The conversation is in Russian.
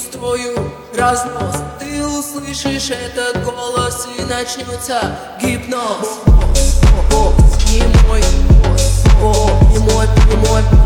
устрою разнос. Ты услышишь этот голос и начнется гипноз. Не мой, не мой, не мой.